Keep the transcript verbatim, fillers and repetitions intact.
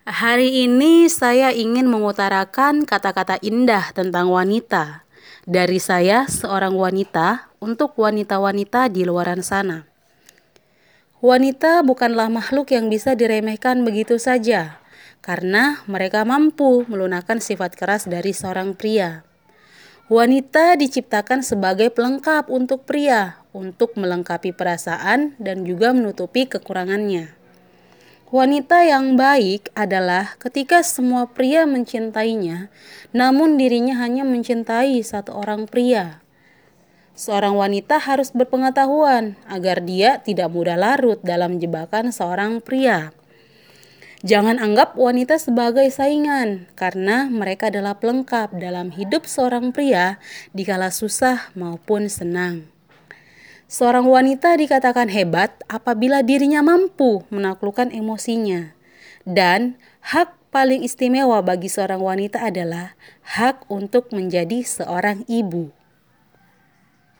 Hari ini saya ingin mengutarakan kata-kata indah tentang wanita. Dari saya, seorang wanita, untuk wanita-wanita di luaran sana. Wanita bukanlah makhluk yang bisa diremehkan begitu saja, karena mereka mampu melunakkan sifat keras dari seorang pria. Wanita diciptakan sebagai pelengkap untuk pria, untuk melengkapi perasaan dan juga menutupi kekurangannya. Wanita yang baik adalah ketika semua pria mencintainya, namun dirinya hanya mencintai satu orang pria. Seorang wanita harus berpengetahuan agar dia tidak mudah larut dalam jebakan seorang pria. Jangan anggap wanita sebagai saingan, karena mereka adalah pelengkap dalam hidup seorang pria dikala susah maupun senang. Seorang wanita dikatakan hebat apabila dirinya mampu menaklukkan emosinya. Dan hak paling istimewa bagi seorang wanita adalah hak untuk menjadi seorang ibu.